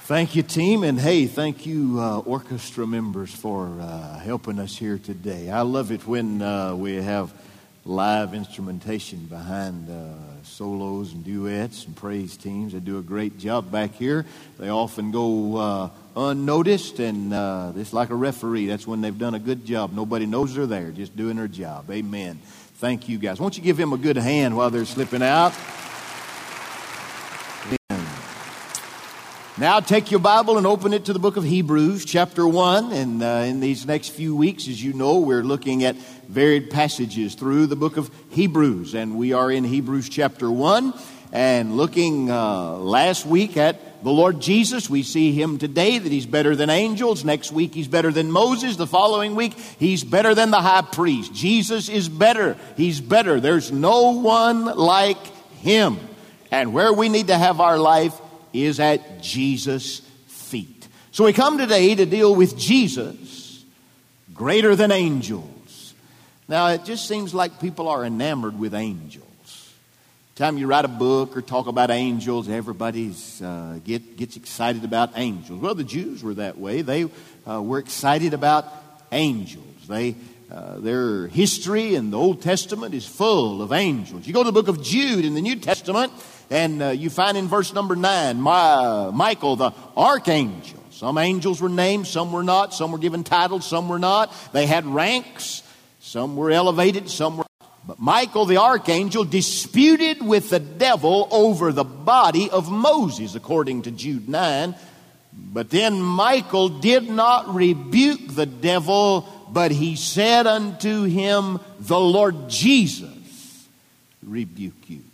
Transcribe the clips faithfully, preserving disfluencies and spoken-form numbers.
Thank you, team, and hey, thank you, uh, orchestra members, for uh, helping us here today. I love it when uh, we have live instrumentation behind uh, solos and duets and praise teams. They do a great job back here. They often go uh, unnoticed, and uh, it's like a referee. That's when they've done a good job. Nobody knows they're there, just doing their job. Amen. Thank you, guys. Won't you give him a good hand while they're slipping out? Now take your Bible and open it to the book of Hebrews, chapter one. And uh, in these next few weeks, as you know, we're looking at varied passages through the book of Hebrews. And we are in Hebrews chapter one and looking uh, last week at the Lord Jesus. We see him today that he's better than angels. Next week, he's better than Moses. The following week, he's better than the high priest. Jesus is better. He's better. There's no one like him. And where we need to have our life is at Jesus' feet. So we come today to deal with Jesus, greater than angels. Now, it just seems like people are enamored with angels. Time you write a book or talk about angels, everybody's uh, get, gets excited about angels. Well, the Jews were that way. They uh, were excited about angels. They Uh, their history in the Old Testament is full of angels. You go to the book of Jude in the New Testament, and uh, you find in verse number nine, My, Michael, the archangel. Some angels were named, some were not. Some were given titles, some were not. They had ranks. Some were elevated, some were not. But Michael, the archangel, disputed with the devil over the body of Moses, according to Jude nine. But then Michael did not rebuke the devil, but he said unto him, The Lord Jesus rebuke you.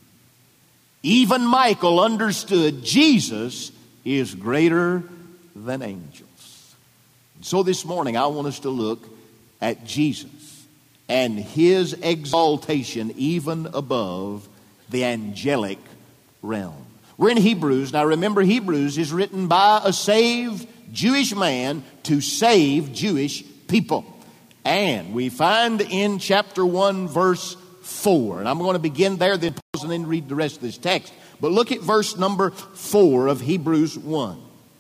Even Michael understood Jesus is greater than angels. So this morning I want us to look at Jesus and his exaltation even above the angelic realm. We're in Hebrews. Now remember, Hebrews is written by a saved Jewish man to save Jewish people. And we find in chapter one, verse four. And I'm going to begin there, then pause and then read the rest of this text. But look at verse number four of Hebrews one.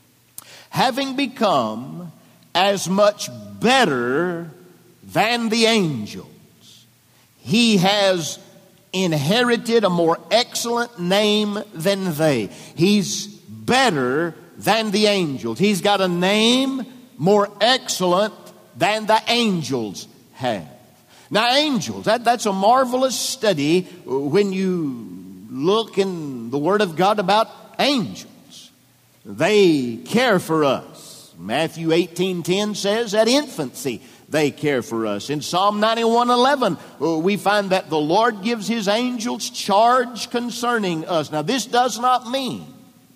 Having become as much better than the angels, he has inherited a more excellent name than they. He's better than the angels. He's got a name more excellent than the angels have. Now, angels, that, that's a marvelous study when you look in the Word of God about angels. They care for us. Matthew eighteen ten says, at infancy they care for us. In Psalm ninety-one eleven, we find that the Lord gives his angels charge concerning us. Now, this does not mean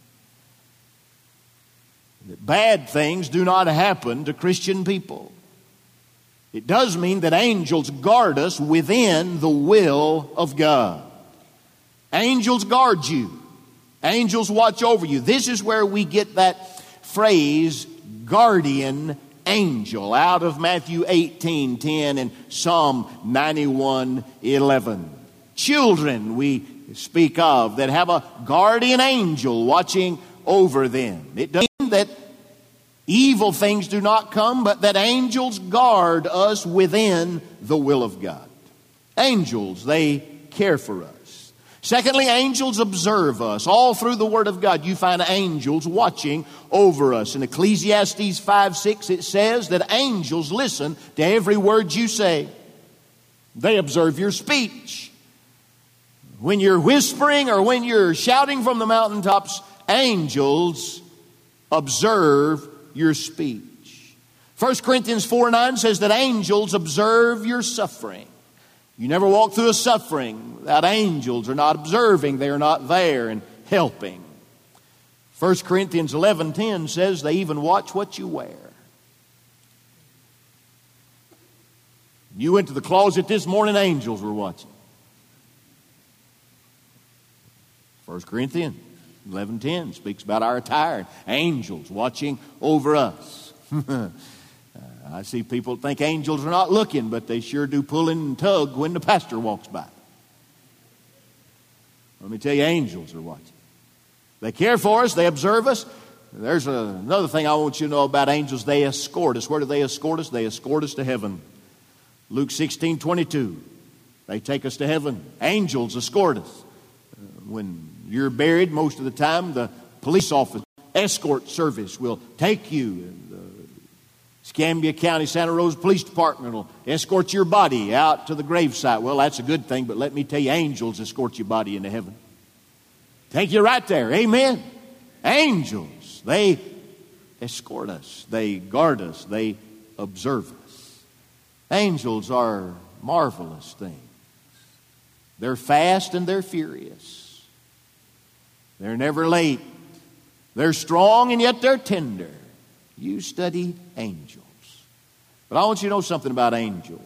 that bad things do not happen to Christian people. It does mean that angels guard us within the will of God. Angels guard you. Angels watch over you. This is where we get that phrase, guardian angel, out of Matthew eighteen ten and Psalm ninety-one eleven. Children we speak of that have a guardian angel watching over them. It doesn't mean that evil things do not come, but that angels guard us within the will of God. Angels, they care for us. Secondly, angels observe us. All through the Word of God, you find angels watching over us. In Ecclesiastes five six, it says that angels listen to every word you say. They observe your speech. When you're whispering or when you're shouting from the mountaintops, angels observe your speech. First Corinthians four nine says that angels observe your suffering. You never walk through a suffering without angels are not observing. They are not there and helping. First Corinthians eleven ten says they even watch what you wear. You went to the closet this morning, angels were watching. First Corinthians eleven ten speaks about our attire. Angels watching over us. uh, I see people think angels are not looking, but they sure do pull and tug when the pastor walks by. Let me tell you, angels are watching. They care for us. They observe us. There's a, another thing I want you to know about angels. They escort us. Where do they escort us? They escort us to heaven. Luke sixteen twenty-two. They take us to heaven. Angels escort us. When you're buried, most of the time, the police officer escort service will take you. And the Escambia County Santa Rosa Police Department will escort your body out to the gravesite. Well, that's a good thing, but let me tell you, angels escort your body into heaven. Take you right there. Amen. Angels, they escort us. They guard us. They observe us. Angels are marvelous things. They're fast and they're furious. They're never late. They're strong and yet they're tender. You study angels. But I want you to know something about angels.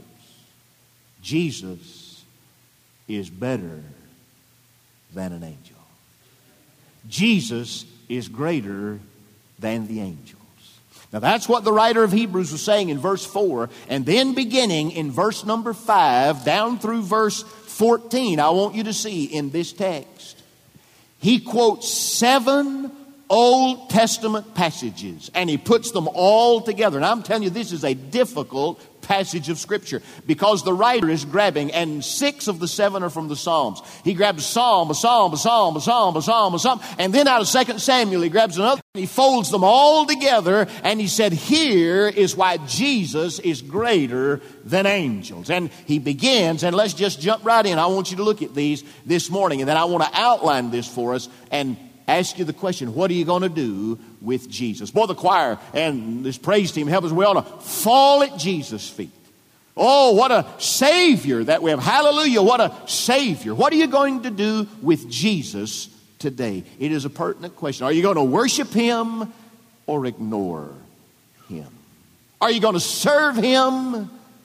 Jesus is better than an angel. Jesus is greater than the angels. Now that's what the writer of Hebrews was saying in verse four. And then beginning in verse number five down through verse fourteen, I want you to see in this text, he quotes seven Old Testament passages and he puts them all together. And I'm telling you, this is a difficult passage of Scripture because the writer is grabbing, and six of the seven are from the Psalms. He grabs a psalm, a psalm, a psalm, a psalm, a psalm, a psalm, and then out of Second Samuel he grabs another and he folds them all together and he said, here is why Jesus is greater than angels. And he begins, and let's just jump right in. I want you to look at these this morning, and then I want to outline this for us and ask you the question, what are you going to do with Jesus? Boy, the choir and this praise team help us. We ought to fall at Jesus' feet. Oh, what a Savior that we have. Hallelujah, what a Savior. What are you going to do with Jesus today? It is a pertinent question. Are you going to worship Him or ignore Him? Are you going to serve Him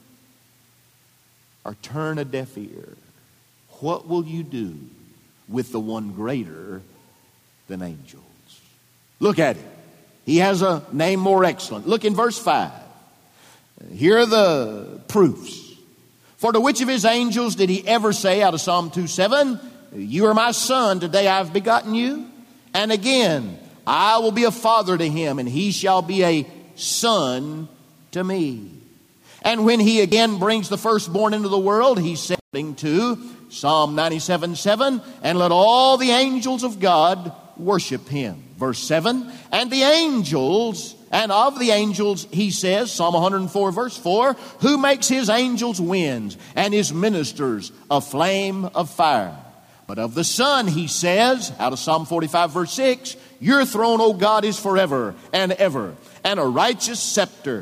or turn a deaf ear? What will you do with the one greater than angels? Look at it. He has a name more excellent. Look in verse five. Here are the proofs. For to which of his angels did he ever say, out of Psalm two seven, you are my son, today I have begotten you? And again, I will be a father to him, and he shall be a son to me. And when he again brings the firstborn into the world, he said to Psalm ninety-seven seven, and let all the angels of God worship him. Verse seven, and the angels, and of the angels, he says, Psalm one hundred four verse four, who makes his angels winds and his ministers a flame of fire. But of the Son, he says, out of Psalm forty-five verse six, your throne, O God, is forever and ever, and a righteous scepter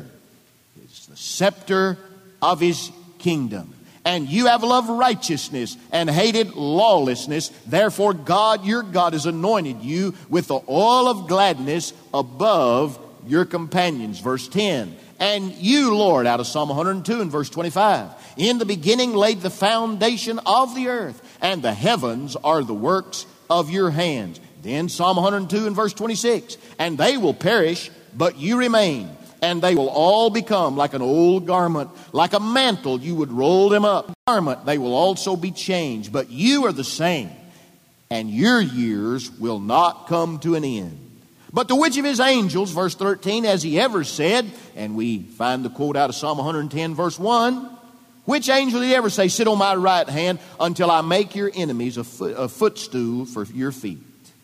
is the scepter of his kingdom. And you have loved righteousness and hated lawlessness. Therefore, God, your God, has anointed you with the oil of gladness above your companions. Verse ten. And you, Lord, out of Psalm one hundred two and verse twenty-five, in the beginning laid the foundation of the earth, and the heavens are the works of your hands. Then Psalm one hundred two and verse twenty-six, and they will perish, but you remain. And they will all become like an old garment, like a mantle you would roll them up. Garment, they will also be changed, but you are the same, and your years will not come to an end. But to which of his angels, verse thirteen, has he ever said, and we find the quote out of Psalm one hundred ten verse one, which angel did he ever say, sit on my right hand until I make your enemies a, foot, a footstool for your feet?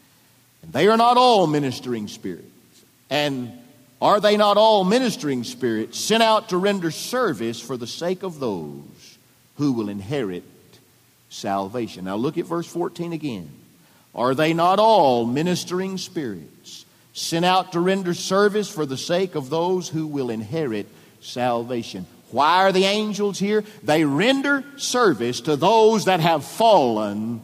And they are not all ministering spirits, and are they not all ministering spirits sent out to render service for the sake of those who will inherit salvation? Now look at verse fourteen again. Are they not all ministering spirits sent out to render service for the sake of those who will inherit salvation? Why are the angels here? They render service to those that have fallen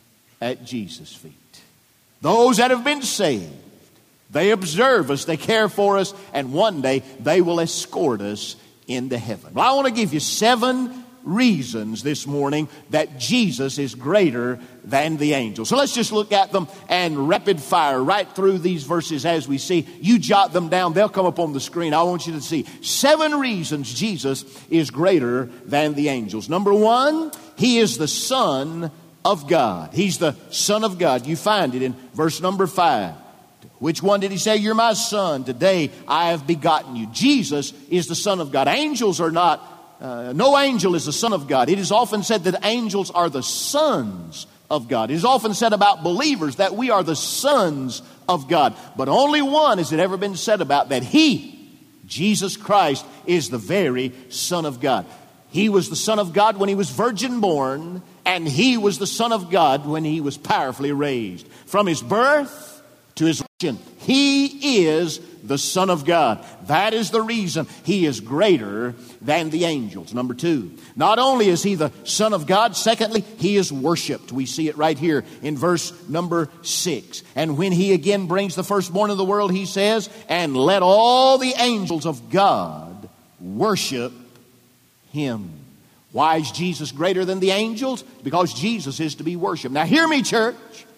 at Jesus' feet. Those that have been saved. They observe us, they care for us, and one day they will escort us into heaven. Well, I want to give you seven reasons this morning that Jesus is greater than the angels. So let's just look at them and rapid fire right through these verses as we see. You jot them down, they'll come up on the screen. I want you to see seven reasons Jesus is greater than the angels. Number one, he is the Son of God. He's the Son of God. You find it in verse number five. Which one did he say? You're my son. Today I have begotten you. Jesus is the Son of God. Angels are not, uh, no angel is the son of God. It is often said that angels are the sons of God. It is often said about believers that we are the sons of God. But only one has it ever been said about, that he, Jesus Christ, is the very Son of God. He was the Son of God when he was virgin born, and he was the Son of God when he was powerfully raised. From his birth to his resurrection, he is the Son of God. That is the reason he is greater than the angels. Number two, not only is he the Son of God, secondly, he is worshiped. We see it right here in verse number six. And when he again brings the firstborn of the world, he says, and let all the angels of God worship him. Why is Jesus greater than the angels? Because Jesus is to be worshiped. Now hear me, church.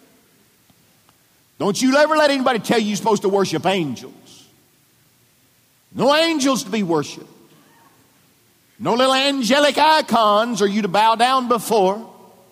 Don't you ever let anybody tell you you're supposed to worship angels. No angels to be worshiped. No little angelic icons are you to bow down before.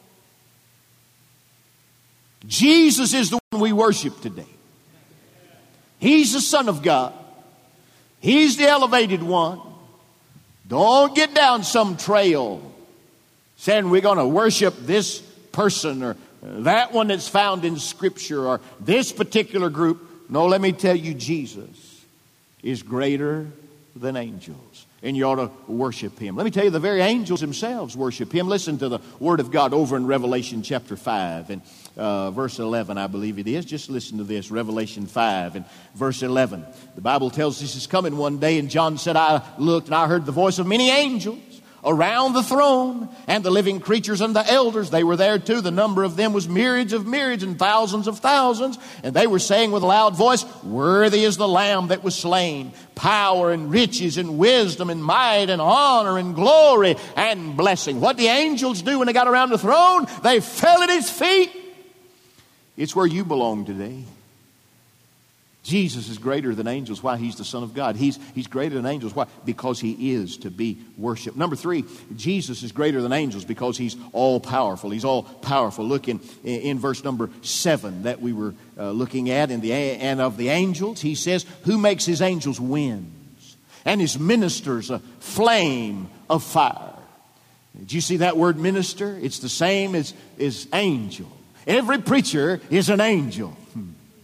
Jesus is the one we worship today. He's the Son of God. He's the elevated one. Don't get down some trail saying we're going to worship this person or that one that's found in Scripture or this particular group. No, let me tell you, Jesus is greater than angels. And you ought to worship him. Let me tell you, the very angels themselves worship him. Listen to the Word of God over in Revelation chapter five and uh, verse eleven, I believe it is. Just listen to this, Revelation five and verse eleven. The Bible tells us he's coming one day, and John said, I looked and I heard the voice of many angels around the throne, and the living creatures and the elders, they were there too. The number of them was myriads of myriads and thousands of thousands. And they were saying with a loud voice, worthy is the Lamb that was slain, power and riches and wisdom and might and honor and glory and blessing. What the angels do when they got around the throne? They fell at his feet. It's where you belong today. Jesus is greater than angels. Why? He's the Son of God. He's, he's greater than angels. Why? Because he is to be worshiped. Number three, Jesus is greater than angels because he's all powerful. He's all powerful. Look in, in verse number seven that we were uh, looking at. In the, and of the angels, he says, who makes his angels winds and his ministers a flame of fire. Did you see that word minister? It's the same as, as angel. Every preacher is an angel. Hmm.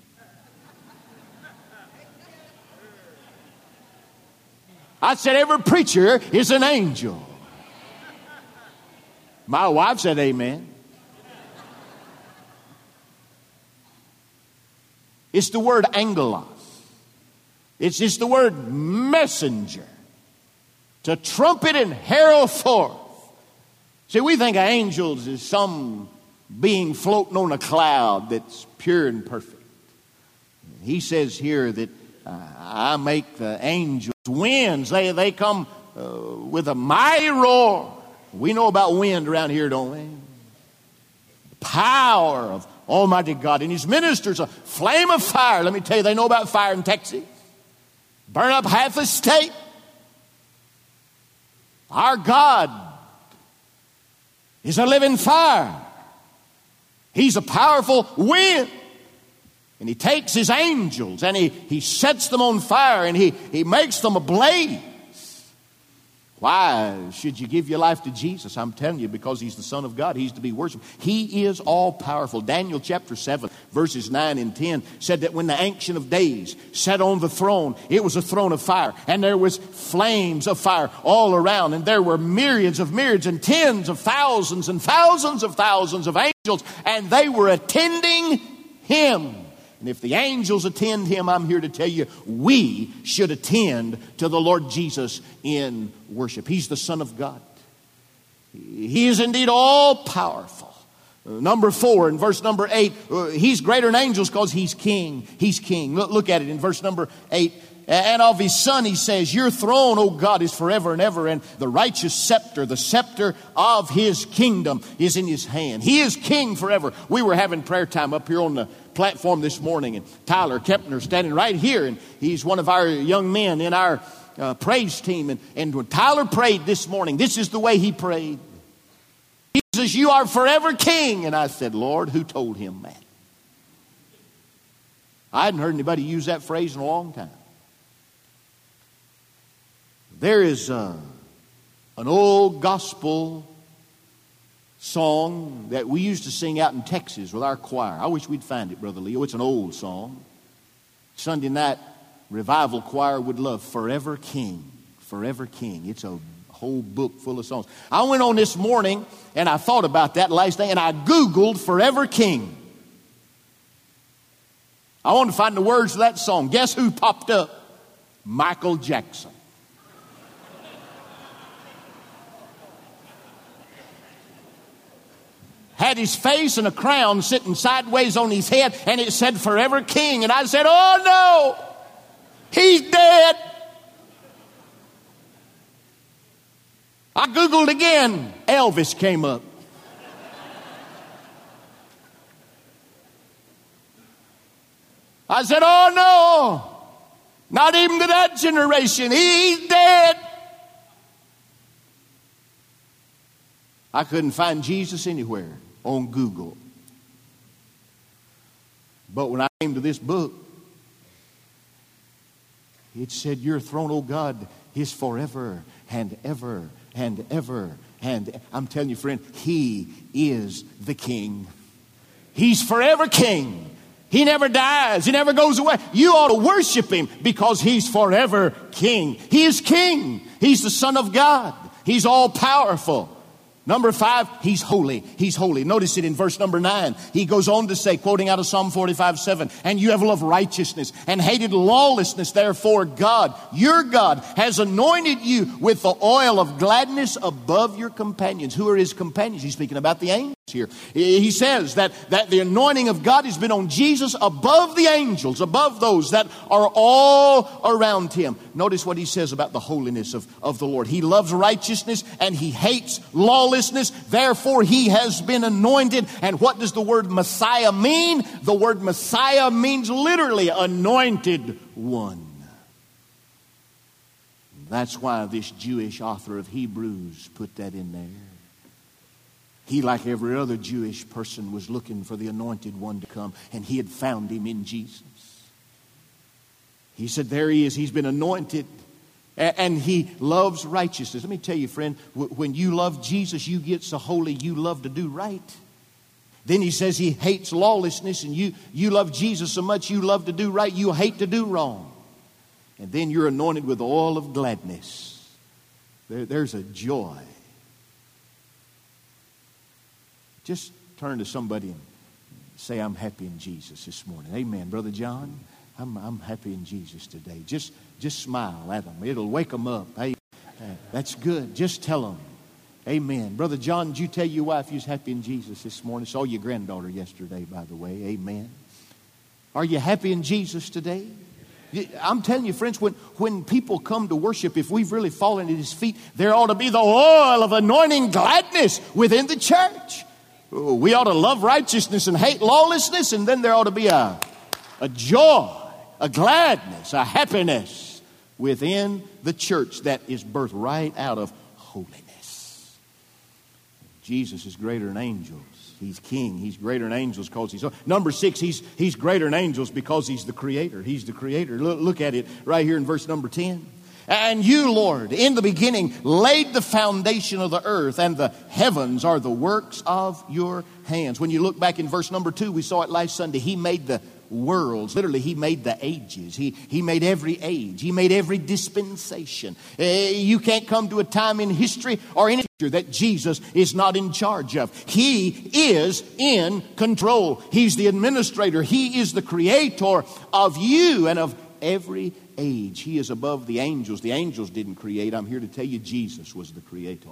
I said every preacher is an angel. My wife said amen. It's the word angelos. It's just the word messenger. To trumpet and herald forth. See, we think of angels as some being floating on a cloud that's pure and perfect. He says here that uh, I make the angels winds. They, they come uh, with a mighty roar. We know about wind around here, don't we? The power of Almighty God. And his ministers, a flame of fire. Let me tell you, they know about fire in Texas. Burn up half the state. Our God is a living fire. He's a powerful wind. And he takes his angels and he, he sets them on fire and he, he makes them ablaze. Why should you give your life to Jesus? I'm telling you, because he's the Son of God. He's to be worshipped. He is all powerful. Daniel chapter seven, verses nine and ten said that when the Ancient of Days sat on the throne, it was a throne of fire. And there was flames of fire all around. And there were myriads of myriads and tens of thousands and thousands of thousands of angels. And they were attending him. And if the angels attend him, I'm here to tell you, we should attend to the Lord Jesus in worship. He's the Son of God. He is indeed all powerful. Uh, number four, in verse number eight, uh, he's greater than angels because he's king. He's king. Look, look at it in verse number eight. And of his Son, he says, your throne, O God, is forever and ever. And the righteous scepter, the scepter of his kingdom is in his hand. He is king forever. We were having prayer time up here on the platform this morning. And Tyler Kepner standing right here. And he's one of our young men in our uh, praise team. And, and when Tyler prayed this morning, this is the way he prayed. He says, you are forever king. And I said, Lord, who told him that? I hadn't heard anybody use that phrase in a long time. There is uh, an old gospel song that we used to sing out in Texas with our choir. I wish we'd find it, Brother Leo. It's an old song. Sunday night revival choir would love Forever King. Forever King. It's a whole book full of songs. I went on this morning and I thought about that last night and I Googled Forever King. I wanted to find the words of that song. Guess who popped up? Michael Jackson. Had his face and a crown sitting sideways on his head, and it said Forever King. And I said, oh no, he's dead. I Googled again. Elvis came up. I said, oh no, not even to that generation. He's dead. I couldn't find Jesus anywhere on Google. But when I came to this book, it said, your throne, O God, is forever and ever and ever. And I'm telling you, friend, he is the King. He's forever King. He never dies. He never goes away. You ought to worship him because he's forever King. He is King. He's the Son of God. He's all powerful. Number five, he's holy. He's holy. Notice it in verse number nine. He goes on to say, quoting out of Psalm forty-five seven, and you have loved righteousness and hated lawlessness. Therefore, God, your God, has anointed you with the oil of gladness above your companions. Who are his companions? He's speaking about the angels here. He says that, that the anointing of God has been on Jesus above the angels, above those that are all around him. Notice what he says about the holiness of, of the Lord. He loves righteousness and he hates lawlessness. Therefore, he has been anointed. And what does the word Messiah mean? The word Messiah means literally anointed one. That's why this Jewish author of Hebrews put that in there. He, like every other Jewish person, was looking for the anointed one to come, and he had found him in Jesus. He said, there he is. He's been anointed, and he loves righteousness. Let me tell you, friend, when you love Jesus, you get so holy, you love to do right. Then he says he hates lawlessness, and you, you love Jesus so much, you love to do right, you hate to do wrong. And then you're anointed with the oil of gladness. There, there's a joy. Just turn to somebody and say, I'm happy in Jesus this morning. Amen. Brother John, I'm, I'm happy in Jesus today. Just, just smile at them. It'll wake them up. Hey, uh, that's good. Just tell them. Amen. Brother John, did you tell your wife you was happy in Jesus this morning? Saw your granddaughter yesterday, by the way. Amen. Are you happy in Jesus today? I'm telling you, friends, when, when people come to worship, if we've really fallen at his feet, there ought to be the oil of anointing gladness within the church. We ought to love righteousness and hate lawlessness, and then there ought to be a, a joy, a gladness, a happiness within the church that is birthed right out of holiness. Jesus is greater than angels. He's king. He's greater than angels because he's... Number six, he's, he's greater than angels because he's the creator. He's the creator. Look, look at it right here in verse number ten. And you, Lord, in the beginning laid the foundation of the earth, and the heavens are the works of your hands. When you look back in verse number two, we saw it last Sunday. He made the worlds. Literally, he made the ages. He, he made every age. He made every dispensation. Uh, you can't come to a time in history or in history that Jesus is not in charge of. He is in control. He's the administrator. He is the creator of you and of every age. He is above the angels. The angels didn't create. I'm here to tell you Jesus was the creator.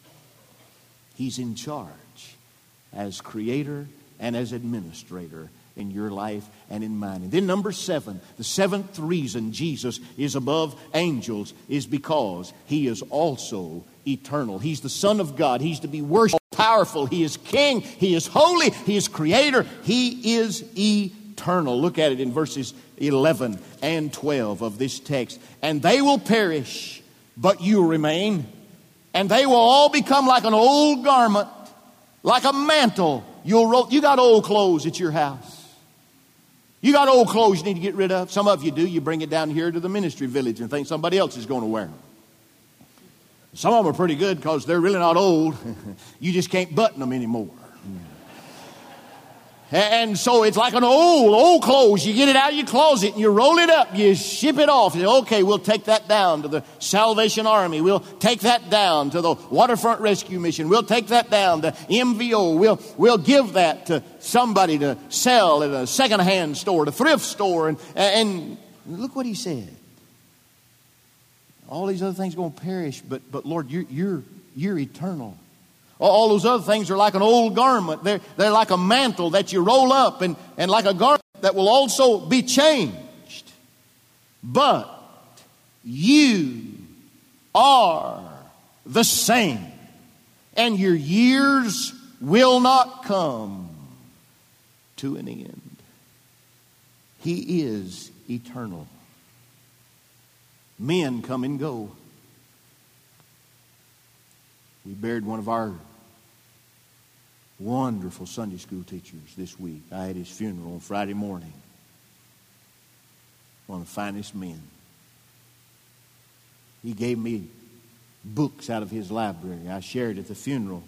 He's in charge as creator and as administrator in your life and in mine. And then number seven, the seventh reason Jesus is above angels is because he is also eternal. He's the Son of God. He's to be worshipped, powerful. He is king. He is holy. He is creator. He is eternal. Look at it in verses eleven and twelve of this text. And they will perish, but you remain. And they will all become like an old garment, like a mantle. You'll roll, you got old clothes at your house. You got old clothes you need to get rid of. Some of you do. You bring it down here to the ministry village and think somebody else is going to wear them. Some of them are pretty good because they're really not old. You just can't button them anymore. And so it's like an old, old clothes. You get it out of your closet and you roll it up. You ship it off. You say, okay, we'll take that down to the Salvation Army. We'll take that down to the Waterfront Rescue Mission. We'll take that down to M V O. We'll, we'll give that to somebody to sell at a secondhand store, at a thrift store. And, and look what he said. All these other things are going to perish, but, but Lord, you're, you're, you're eternal. All those other things are like an old garment. They're, they're like a mantle that you roll up and, and like a garment that will also be changed. But you are the same, and your years will not come to an end. He is eternal. Men come and go. We buried one of our wonderful Sunday school teachers this week. I had his funeral on Friday morning. One of the finest men. He gave me books out of his library. I shared at the funeral.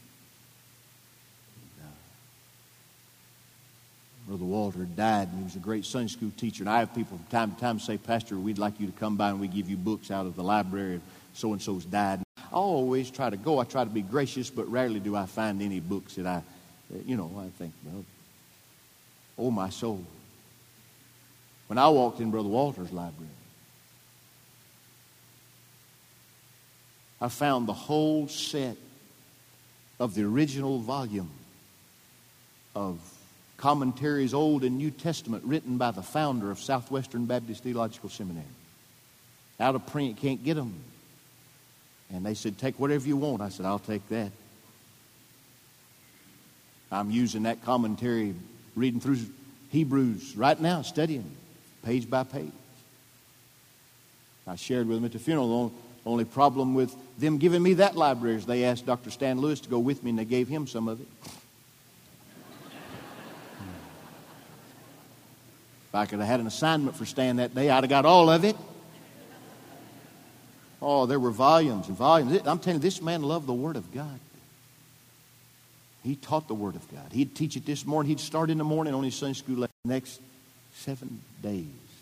Brother Walter died, and he was a great Sunday school teacher. And I have people from time to time say, Pastor, we'd like you to come by and we give you books out of the library. So-and-so's died. I always try to go. I try to be gracious, but rarely do I find any books that I, you know, I think, well, oh, my soul. When I walked in Brother Walter's library, I found the whole set of the original volume of commentaries, Old and New Testament, written by the founder of Southwestern Baptist Theological Seminary. Out of print, can't get them. And they said, take whatever you want. I said, I'll take that. I'm using that commentary, reading through Hebrews right now, studying page by page. I shared with them at the funeral. The only problem with them giving me that library is they asked Doctor Stan Lewis to go with me, and they gave him some of it. If I could have had an assignment for Stan that day, I'd have got all of it. Oh, there were volumes and volumes. I'm telling you, this man loved the Word of God. He taught the Word of God. He'd teach it this morning. He'd start in the morning on his Sunday school lesson. The next seven days,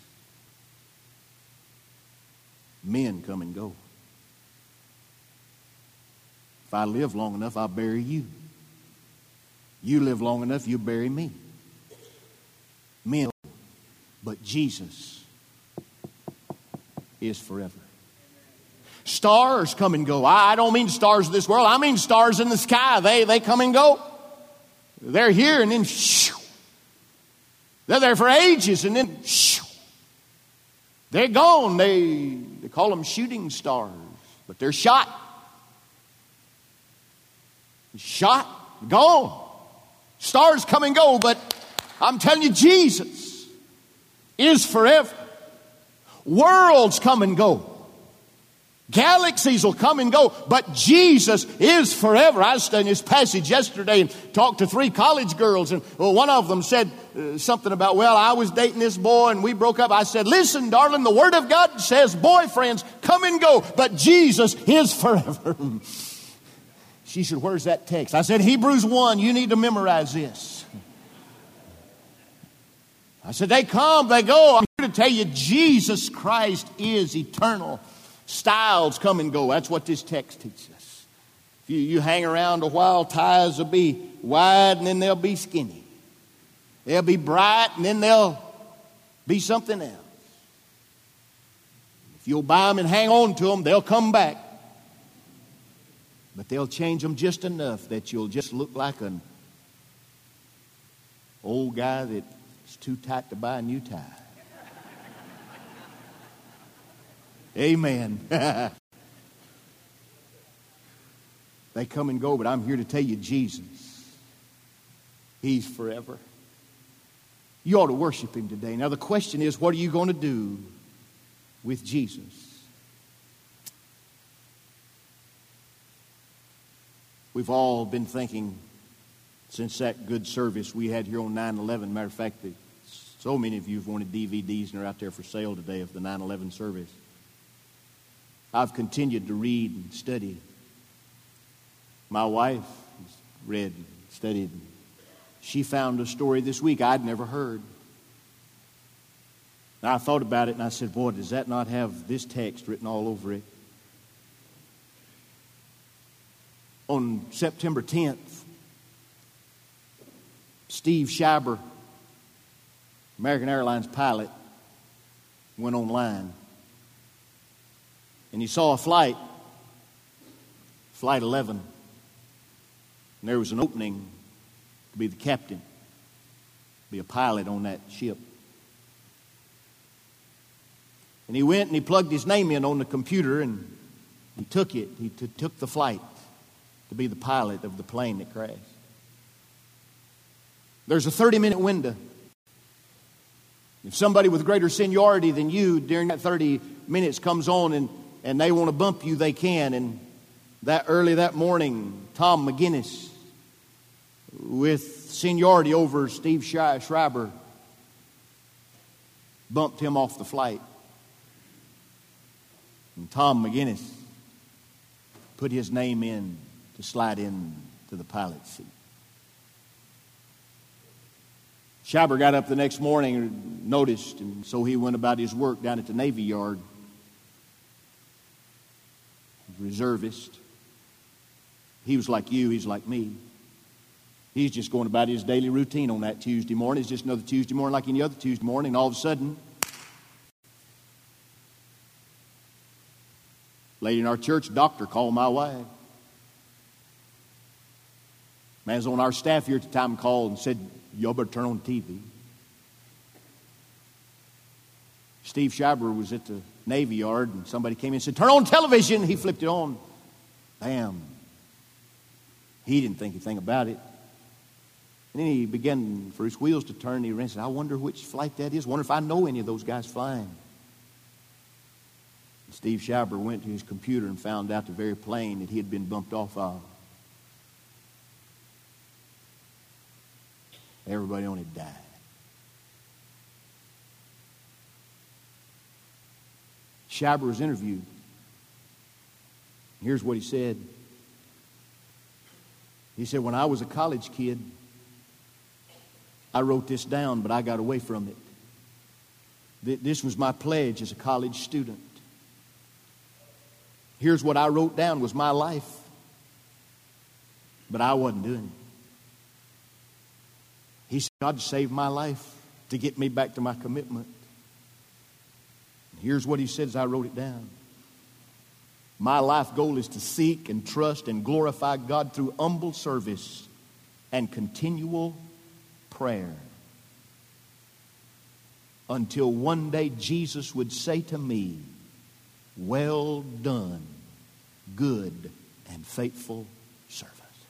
men come and go. If I live long enough, I'll bury you. You live long enough, you'll bury me. Men, but Jesus is forever. Stars come and go. I don't mean stars of this world. I mean stars in the sky. They, they come and go. They're here and then shoo. They're there for ages and then shoo. They're gone. They, they call them shooting stars. But they're shot. Shot. Gone. Stars come and go. But I'm telling you, Jesus is forever. Worlds come and go. Galaxies will come and go, but Jesus is forever. I was studying this passage yesterday and talked to three college girls, and well, one of them said uh, something about, well, I was dating this boy and we broke up. I said, listen, darling, the Word of God says boyfriends come and go, but Jesus is forever. She said, where's that text? I said, Hebrews one, you need to memorize this. I said, they come, they go. I'm here to tell you, Jesus Christ is eternal. Styles come and go. That's what this text teaches us. If you, you hang around a while, ties will be wide and then they'll be skinny. They'll be bright and then they'll be something else. If you'll buy them and hang on to them, they'll come back. But they'll change them just enough that you'll just look like an old guy that's too tight to buy a new tie. Amen. They come and go, but I'm here to tell you, Jesus, He's forever. You ought to worship Him today. Now the question is, what are you going to do with Jesus? We've all been thinking since that good service we had here on nine eleven. Matter of fact, the So many of you have wanted D V Ds and are out there for sale today of the nine eleven service. I've continued to read and study. My wife has read and studied. She found a story this week I'd never heard. And I thought about it and I said, boy, does that not have this text written all over it? On September tenth, Steve Schreiber, American Airlines pilot, went online. And he saw a flight, Flight eleven. And there was an opening to be the captain, be a pilot on that ship. And he went and he plugged his name in on the computer and he took it. He t- took the flight to be the pilot of the plane that crashed. There's a thirty-minute window. If somebody with greater seniority than you during that thirty minutes comes on and, and they want to bump you, they can. And that early that morning, Tom McGinnis, with seniority over Steve Schreiber, bumped him off the flight. And Tom McGinnis put his name in to slide in to the pilot's seat. Schreiber got up the next morning and noticed, and so he went about his work down at the Navy Yard. Reservist. He was like you, he's like me. He's just going about his daily routine on that Tuesday morning. It's just another Tuesday morning like any other Tuesday morning. And all of a sudden, lady in our church, doctor, called my wife. Man's on our staff here at the time called and said, y'all better turn on the T V. Steve Schreiber was at the Navy Yard and somebody came in and said, turn on television. He flipped it on. Bam. He didn't think anything about it. And then he began for his wheels to turn. And he ran and said, I wonder which flight that is. I wonder if I know any of those guys flying. And Steve Schreiber went to his computer and found out the very plane that he had been bumped off of. Everybody on it died. Schreiber was interviewed. Here's what he said. He said, when I was a college kid, I wrote this down, but I got away from it. This was my pledge as a college student. Here's what I wrote down was my life, but I wasn't doing it. He said, God saved my life to get me back to my commitment. And here's what he said as I wrote it down. My life goal is to seek and trust and glorify God through humble service and continual prayer. Until one day Jesus would say to me, well done, good and faithful servant.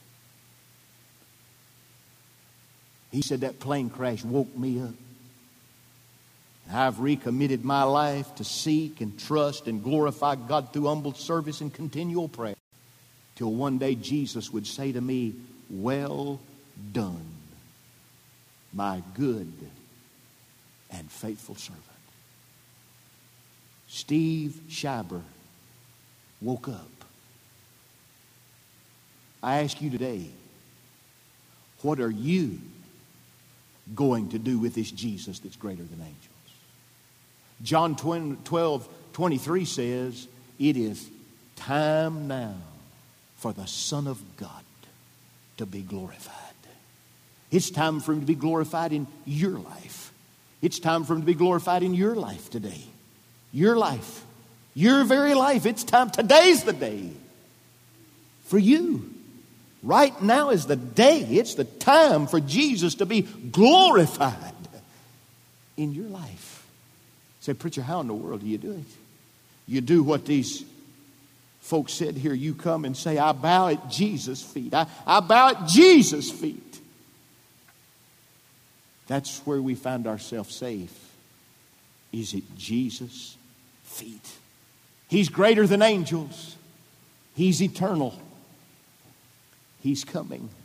He said that plane crash woke me up. I've recommitted my life to seek and trust and glorify God through humble service and continual prayer. Till one day Jesus would say to me, well done, my good and faithful servant. Steve Schreiber woke up. I ask you today, what are you going to do with this Jesus that's greater than angels? John twelve twenty-three says, it is time now for the Son of God to be glorified. It's time for him to be glorified in your life. It's time for him to be glorified in your life today. Your life. Your very life. It's time. Today's the day for you. Right now is the day. It's the time for Jesus to be glorified in your life. Say, preacher, how in the world do you do it? You do what these folks said here. You come and say, I bow at Jesus' feet. I, I bow at Jesus' feet. That's where we find ourselves safe. Is at Jesus' feet. He's greater than angels. He's eternal. He's coming.